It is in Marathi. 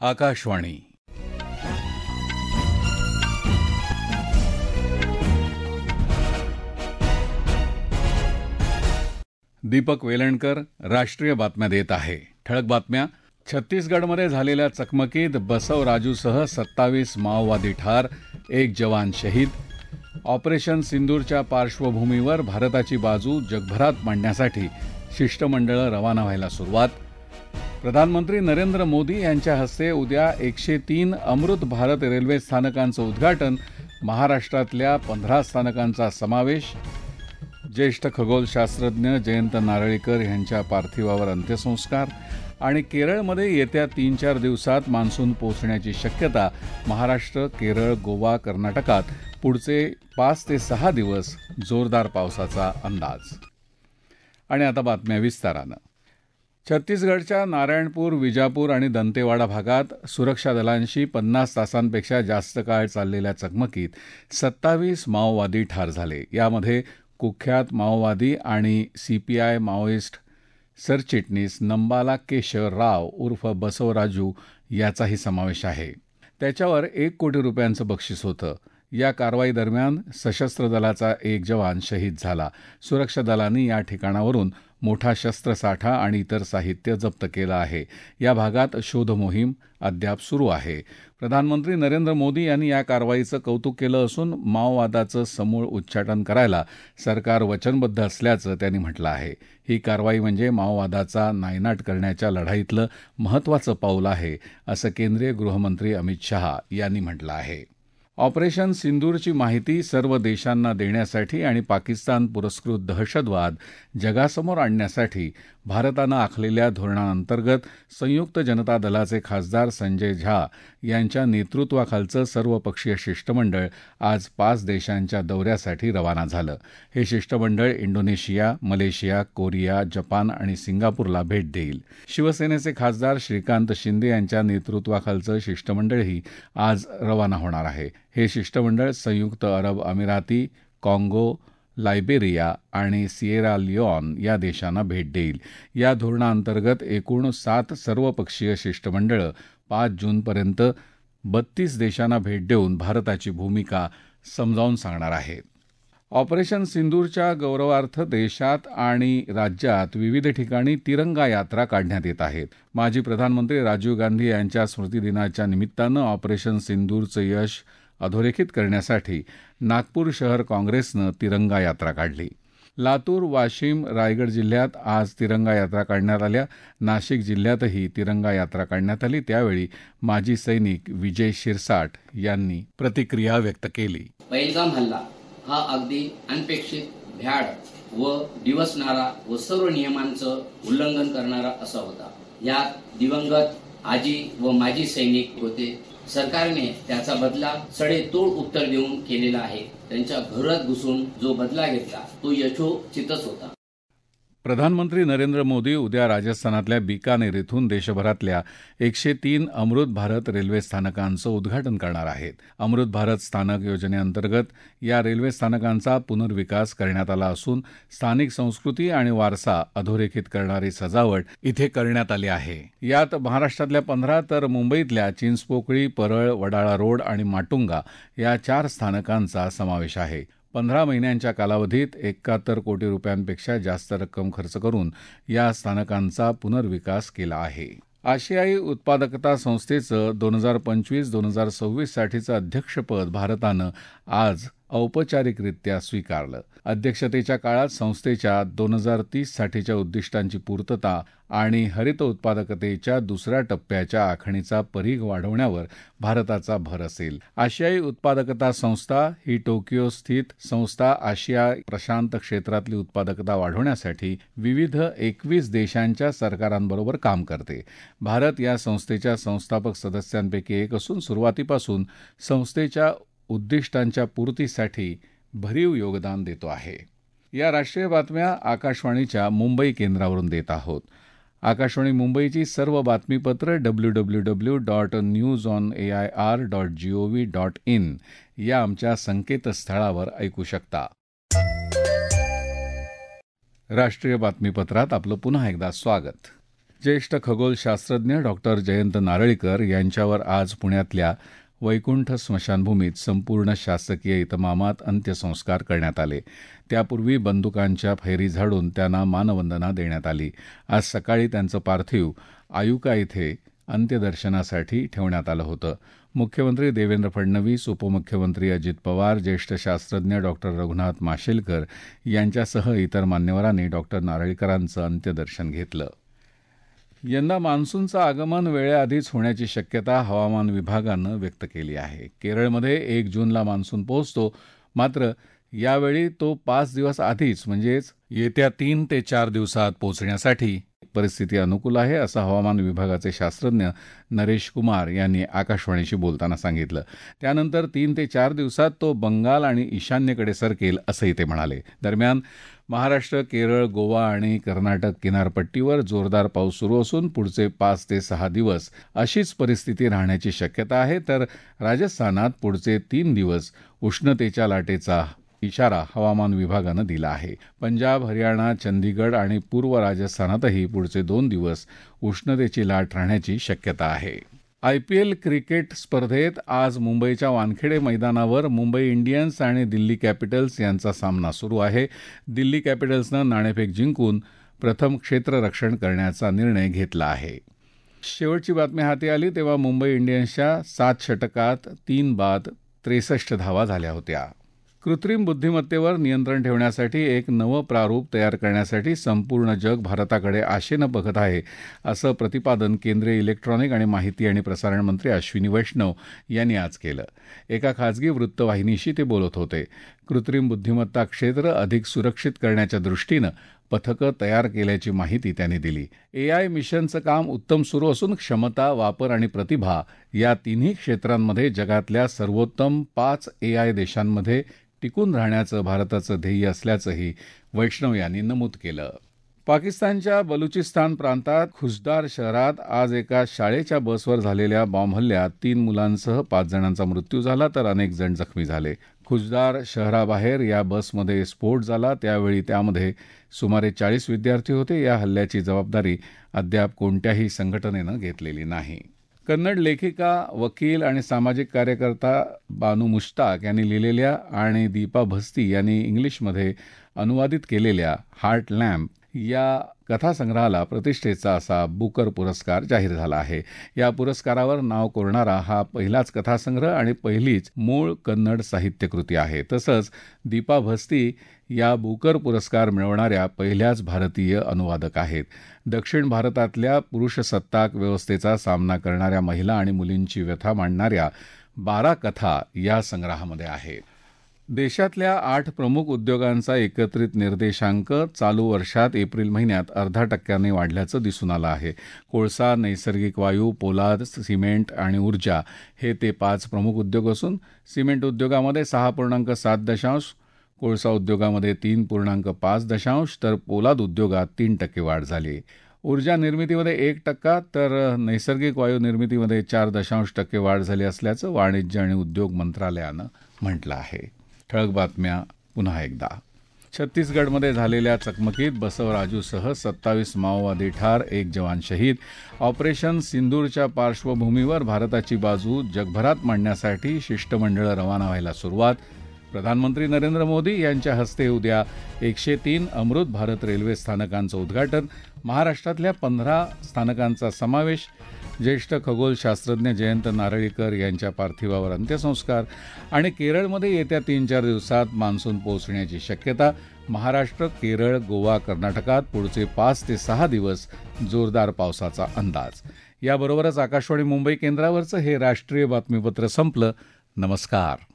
आकाशवाणी. दीपक वेलणकर राष्ट्रीय बातम्या देत आहे. ठळक बातम्या. छत्तीसगडमध्ये झालेल्या चकमकीत बसवराजूसह 27 माओवादी ठार, 1 जवान शहीद. ऑपरेशन सिंदूरच्या पार्श्वभूमीवर भारताची बाजू जगभरात मांडण्यासाठी शिष्टमंडळं रवाना व्हायला सुरुवात. प्रधानमंत्री नरेंद्र मोदी यांच्या हस्ते उद्या 103 अमृत भारत रेल्वे स्थानकांचं उद्घाटन. महाराष्ट्रातल्या 15 स्थानकांचा समावेश. ज्येष्ठ खगोलशास्त्रज्ञ जयंत नारळीकर यांच्या पार्थिवावर अंत्यसंस्कार. आणि केरळमध्ये येत्या 3-4 दिवसात मान्सून पोहोचण्याची शक्यता. महाराष्ट्र, केरळ, गोवा, कर्नाटकात पुढचे 5 ते 6 दिवस जोरदार पावसाचा अंदाज. आणि आता बातम्या विस्तारानं. छत्तीसगडच्या नारायणपूर, विजापूर आणि दंतेवाडा भागात सुरक्षा दलांशी 50 तासांपेक्षा जास्त काळ चाललेल्या चकमकीत 27 माओवादी ठार झाले. यामध्ये कुख्यात माओवादी आणि सीपीआय माओइस्ट सरचिटणीस नंबाला केशर राव उर्फ बसवराजू याचाही समावेश आहे. त्याच्यावर 1 कोटी रुपयांचं बक्षीस होतं. या कारवाईदरम्यान सशस्त्र दलाचा 1 जवान शहीद झाला. सुरक्षा दलांनी या ठिकाणावरून मोठा शस्त्रसाठा आणि इतर साहित्य जप्त केलं आहे. या भागात शोध मोहीम अद्याप सुरू आहे. प्रधानमंत्री नरेंद्र मोदी यांनी या कारवाईचं कौतुक केलं असून माओवादाचं समूळ उच्चाटन करायला सरकार वचनबद्ध असल्याचं त्यांनी म्हटलं आहे. ही कारवाई म्हणजे माओवादाचा नायनाट करण्याच्या लढाईतलं महत्त्वाचं पाऊल आहे, असं केंद्रीय गृहमंत्री अमित शहा यांनी म्हटलं आहे. ऑपरेशन सिंदूरची माहिती सर्व देशांना देण्यासाठी आणि पाकिस्तान पुरस्कृत दहशतवाद जगासमोर आणण्यासाठी भारतानं आखलेल्या धोरणांतर्गत संयुक्त जनता दलाचे खासदार संजय झा यांच्या नेतृत्वाखालचं सर्वपक्षीय शिष्टमंडळ आज 5 देशांच्या दौऱ्यासाठी रवाना झालं. हे शिष्टमंडळ इंडोनेशिया, मलेशिया, कोरिया, जपान आणि सिंगापूरला भेट देईल. शिवसेनेचे खासदार श्रीकांत शिंदे यांच्या नेतृत्वाखालचं शिष्टमंडळही आज रवाना होणार आहे. हे शिष्टमंडळ संयुक्त अरब अमिराती, काँगो, लायबेरिया आणि सिएरा लिओन या देशांना भेट देईल. या धोरणांतर्गत एकूण 7 सर्वपक्षीय शिष्टमंडळं 5 जूनपर्यंत 32 देशांना भेट देऊन भारताची भूमिका समजावून सांगणार आहेत. ऑपरेशन सिंदूरच्या गौरवार्थ देशात आणि राज्यात विविध ठिकाणी तिरंगा यात्रा काढण्यात येत आहेत. माजी प्रधानमंत्री राजीव गांधी यांच्या स्मृतिदिनाच्या निमित्तानं ऑपरेशन सिंदूरचं यश अधोरेखित करण्यासाठी नागपूर शहर काँग्रेसनं तिरंगा यात्रा काढली. लातूर, वाशिम, रायगड जिल्ह्यात आज तिरंगा यात्रा काढण्यात आल्या. नाशिक जिल्ह्यातही तिरंगा यात्रा काढण्यात आली. त्यावेळी माजी सैनिक विजय शिरसाट यांनी प्रतिक्रिया व्यक्त केली. पहिलगाम हल्ला हा अगदी अनपेक्षित, भ्याड व दिवसणारा व सर्व नियमांचं उल्लंघन करणारा असा होता. यात दिवंगत आजी व माजी सैनिक होते. सरकारने त्याचा बदला सडेतोड उत्तर देऊन केलेला आहे. त्यांच्या घरात घुसून जो बदला घेतला तो यशोचितच होता. प्रधानमंत्री नरेंद्र मोदी उद्या राजस्थानातल्या बिकानेर इथून देशभरातल्या 103 अमृत भारत रेल्वे स्थानकांचं उद्घाटन करणार आहेत. अमृत भारत स्थानक योजनेअंतर्गत या रेल्वे स्थानकांचा पुनर्विकास करण्यात आला असून स्थानिक संस्कृती आणि वारसा अधोरेखित करणारी सजावट इथे करण्यात आली आहे. यात महाराष्ट्रातल्या 15 तर मुंबईतल्या चिंचपोकळी, परळ, वडाळा रोड आणि माटुंगा या 4 स्थानकांचा समावेश आहे. 15 महिन्यांच्या कालावधीत 71 कोटी रुपयांपेक्षा जास्त रक्कम खर्च करून या स्थानकांचा पुनर्विकास केला आहे. आशियाई उत्पादकता संस्थेचं 2025-2026 साठीचं अध्यक्षपद भारतानं आज औपचारिकरित्या स्वीकारलं. अध्यक्षतेच्या काळात संस्थेच्या 2030 साठीच्या उद्दिष्टांची पूर्तता आणि हरित उत्पादकतेच्या 2ऱ्या टप्प्याच्या आखणीचा परीघ वाढवण्यावर भारताचा भर असेल. आशियाई उत्पादकता संस्था ही टोकियो स्थित संस्था आशिया प्रशांत क्षेत्रातली उत्पादकता वाढवण्यासाठी विविध 21 देशांच्या सरकारांबरोबर काम करते. भारत या संस्थेच्या संस्थापक सदस्यांपैकी एक असून सुरुवातीपासून संस्थेच्या उद्दिष्टांच्या पूर्तीसाठी भरीव योगदान देतो आहे. या राष्ट्रीय बातम्या आकाशवाणीच्या मुंबई केंद्रावरून देत आहोत. आकाशवाणी मुंबईची सर्व बातमीपत्र www.newsonair.gov.in या आमच्या संकेतस्थळावर ऐकू शकता. राष्ट्रीय बातमीपत्रात आपलं पुन्हा एकदा स्वागत. ज्येष्ठ खगोलशास्त्रज्ञ डॉक्टर जयंत नारळीकर यांच्यावर आज पुण्यातल्या वैकुंठ स्मशानभूमीत संपूर्ण शासकीय इतमामात अंत्यसंस्कार करण्यात आले. त्यापूर्वी बंदुकांच्या फैरी झाडून त्यांना मानवंदना देण्यात आली. आज सकाळी त्यांचं पार्थिव आयुका इथे अंत्यदर्शनासाठी ठेवण्यात आलं होतं. मुख्यमंत्री देवेंद्र फडणवीस, उपमुख्यमंत्री अजित पवार, ज्येष्ठ शास्त्रज्ञ डॉक्टर रघुनाथ माशेलकर यांच्यासह इतर मान्यवरांनी डॉक्टर नारळीकरांचं अंत्यदर्शन घेतलं. यंदा मान्सूनचं आगमन वेळेआधीच होण्याची शक्यता हवामान विभागानं व्यक्त केली आहे. केरळमध्ये 1 जूनला मान्सून पोहोचतो, मात्र यावेळी तो 5 दिवस आधीच म्हणजेच येत्या 3 ते 4 दिवसात पोहोचण्यासाठी परिस्थिती अनुकूल आहे, असं हवामान विभागाचे शास्त्रज्ञ नरेश कुमार यांनी आकाशवाणीशी बोलताना सांगितलं. त्यानंतर 3 ते 4 दिवसात तो बंगाल आणि ईशान्येकडे सरकेल, असंही ते म्हणाले. दरम्यान महाराष्ट्र, केरळ, गोवा आणि कर्नाटक किनारपट्टीवर जोरदार पाऊस सुरू असून पुढचे 5 ते 6 दिवस अशीच परिस्थिती राहण्याची शक्यता आहे. तर राजस्थानात पुढचे 3 दिवस उष्णतेच्या लाटेचा इशारा हवामान विभागानं दिला आहे. पंजाब, हरियाणा, चंदीगड आणि पूर्व राजस्थानातही पुढचे 2 दिवस उष्णतेची लाट राहण्याची शक्यता आहे. IPL क्रिकेट स्पर्धेत आज मुंबईच्या वानखेडे मैदानावर मुंबई इंडियन्स आणि दिल्ली कॅपिटल्स यांचा सामना सुरू आहे. दिल्ली कॅपिटल्सनं नाणेफेक जिंकून प्रथम क्षेत्ररक्षण करण्याचा निर्णय घेतला आहे. शेवटची बातमी हाती आली तेव्हा मुंबई इंडियन्सच्या 7 षटकात 3 बाद 63 धावा झाल्या होत्या. कृत्रिम बुद्धिमत्तेवर नियंत्रण ठेवण्यासाठी एक नवं प्रारूप तयार करण्यासाठी संपूर्ण जग भारताकडे आशेनं बघत आहे, असं प्रतिपादन केंद्रीय इलेक्ट्रॉनिक आणि माहिती आणि प्रसारण मंत्री अश्विनी वैष्णव यांनी आज केलं. एका खासगी वृत्तवाहिनीशी ते बोलत होते. कृत्रिम बुद्धिमत्ता क्षेत्र अधिक सुरक्षित करण्याच्या दृष्टीनं पथकं तयार केल्याची माहिती त्यांनी दिली. AI मिशनचं काम उत्तम सुरू असून क्षमता, वापर आणि प्रतिभा या तिन्ही क्षेत्रांमध्ये जगातल्या सर्वोत्तम 5 AI देशांमध्ये टिकून राहण्याचं भारताचं ध्येय असल्याचंही वैष्णव यांनी नमूद केलं. पाकिस्तानच्या बलुचिस्तान प्रांतात खुजदार शहरात आज एका शाळेच्या बसवर झालेल्या बॉम्ब हल्ल्यात 3 मुलांसह 5 जणांचा मृत्यू झाला तर अनेक जण जखमी झाले. खुजदार शहराबाहेर या बसमध्ये स्फोट झाला, त्यावेळी त्यामध्ये सुमारे 40 विद्यार्थी होते. या हल्ल्याची जबाबदारी अद्याप कोणत्याही संघटनेनं घेतलेली नाही. कन्नड लेखिका, वकील आणि सामाजिक कार्यकर्ता बानू मुश्ताक यांनी लिहिलेल्या आणि दीपा भस्ती यांनी इंग्लिशमध्ये अनुवादित केलेल्या हार्ट लॅम्प या कथासंग्रहाला प्रतिष्ठेचा असा बुकर पुरस्कार जाहीर झाला आहे. या पुरस्कारावर नाव कोरणारा हा पहिलाच कथासंग्रह आणि पहिलीच मूळ कन्नड साहित्यकृती आहे. तसंच दीपा भस्ती या बुकर पुरस्कार मिळवणाऱ्या पहिल्याच भारतीय अनुवादक आहेत. दक्षिण भारतातल्या पुरुषसत्ताक व्यवस्थेचा सामना करणाऱ्या महिला आणि मुलींची व्यथा मांडणाऱ्या 12 कथा या संग्रहामध्ये आहेत. देशातल्या 8 प्रमुख उद्योगांचा एकत्रित निर्देशांक चालू वर्षात एप्रिल महिन्यात 0.5% वाढल्याचं दिसून आलं आहे. कोळसा, नैसर्गिक वायू, पोलाद, सिमेंट आणि ऊर्जा हे ते 5 प्रमुख उद्योग असून सिमेंट उद्योगामध्ये 6.7%, कोळसा उद्योगामध्ये 3.5%, तर पोलाद उद्योगात 3% वाढ झाली. ऊर्जा निर्मितीमध्ये 1% तर नैसर्गिक वायू निर्मितीमध्ये 4% वाढ झाली असल्याचं वाणिज्य आणि उद्योग मंत्रालयानं म्हटलं आहे. ठळक बातम्या पुन्हा एकदा. छत्तीसगडमध्ये झालेल्या चकमकीत बसवराजूसह 27 माओवादी ठार, 1 जवान शहीद. ऑपरेशन सिंदूरच्या पार्श्वभूमीवर भारताची बाजू जगभरात मांडण्यासाठी शिष्टमंडळं रवाना व्हायला सुरुवात. प्रधानमंत्री नरेंद्र मोदी यांच्या हस्ते उद्या 103 अमृत भारत रेल्वे स्थानकांचं उद्घाटन. महाराष्ट्रातल्या 15 स्थानकांचा समावेश. ज्येष्ठ खगोलशास्त्रज्ञ जयंत नारळीकर यांच्या पार्थिवावर अंत्यसंस्कार. आणि केरळमध्ये येत्या 3-4 दिवसात मान्सून पोहोचण्याची शक्यता. महाराष्ट्र, केरळ, गोवा, कर्नाटकात पुढचे 5 ते 6 दिवस जोरदार पावसाचा अंदाज. याबरोबरच आकाशवाणी मुंबई केंद्रावरचं हे राष्ट्रीय बातमीपत्र संपलं. नमस्कार.